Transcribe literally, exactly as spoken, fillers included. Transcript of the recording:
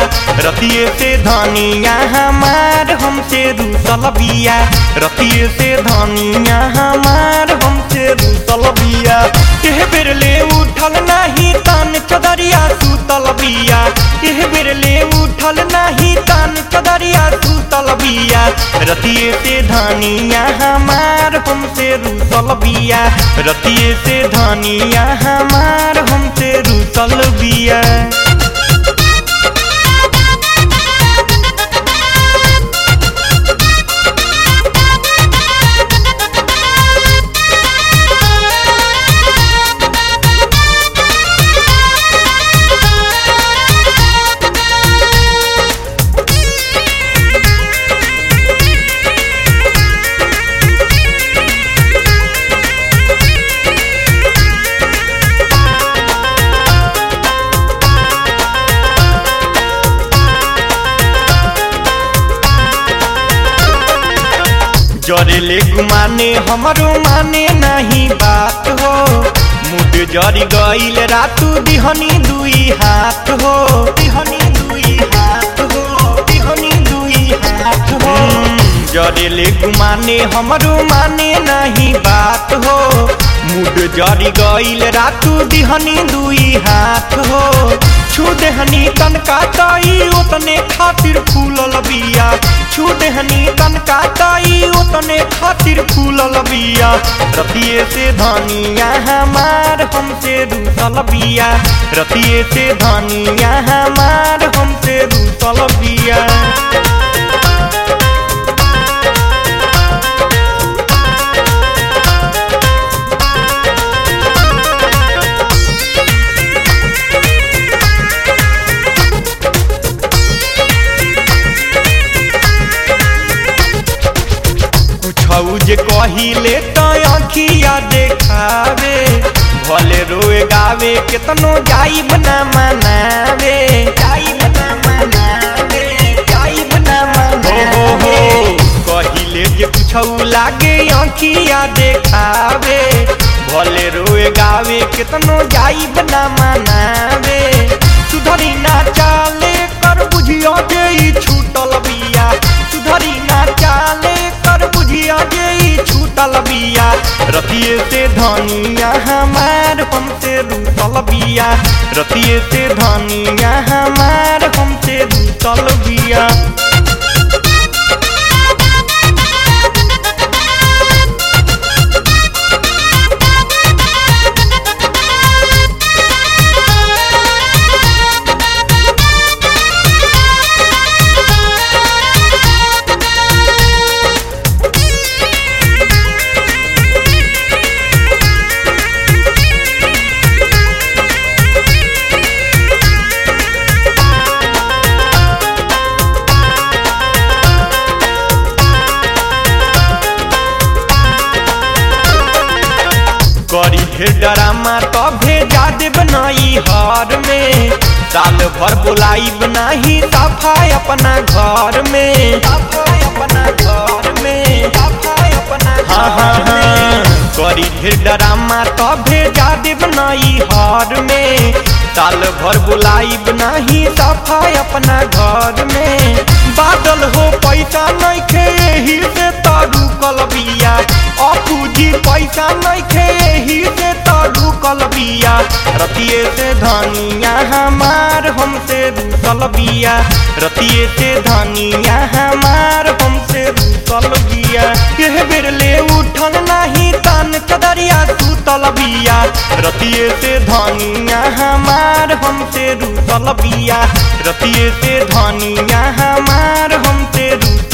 रतिये से धनिया हमार हमसे रूसल बिया, रतिये से धनिया हमार हमसे रूसल बिया। एह बेर ले उठल नाही तान चदरिया सूतल बिया, एह बेर ले उठल नाही तान चदरिया सूतल बिया। रतिये से धनिया हमार हमसे रूसल बिया, रतिये से धनिया हमार हमसे रूसल बिया। जरेले गुमाने हमरो माने नहीं बात हो, मुड जरी गईल रातू दिहनी दुई हाथ हो, दिहनी दुई हाथ हो, दिहनी दुई हाथ हो। जरेले गुमाने हमरो माने नहीं बात हो, मुड जरी गईल रातू दिहनी दुई हाथ हो। छू देहनी तनका ताई ओतने खातिर फूलल बिया, छू देहनी तनका ताई ओतने खातिर फूलल बिया। रतिये से धनिया हमार हमसे रूसल बिया, रतिये से धनिया हमार हमसे रूसल बिया। जे कहिले तो अखिया देखावे, भले रोए गावे केतनो जाइब ना मनावे, जाइब ना मनावे, जाइब ना मनावे। हो हो हो कहिले जे कुछौ लागे अखिया देखावे, भले रोए गावे केतनो जाइब ना मनावे। सुधरी ना चाले कर बुझियो जे ई छूटल बिया, सुधरी ना चाले कर बुझिया जे छूटल बिया। रतिये से धनिया हमार हमसे रूसल बिया, रतिये से धनिया हमार हमसे रूसल बिया। करी ढेर डरामा तो भेजा देब नई हर में, साल भर बुलाई बनाही सफाई अपना घर में, सफाई अपना घर में, सफाई अपना हाँ हाँ हाँ। करी ढेर डरामा तो भेजा देब नई हर में, साल भर बुलाई बनाही सफाई अपना घर में। बादल हो पैसा नहीं खे यही से तारू कल बिया, अपूजी पैसा नहीं खे यही से तारू कल बिया। रतिये से धनिया हमार हमसे रूसल बिया, रतिये से धनिया हमार हमसे रूसल बिया। यह बेर ले उठल नहीं तान चदरिया सूतल बिया, रतिये से धनिया हमार हमसे रूसल बिया, रतिये से धनिया हमार हमसे रूसल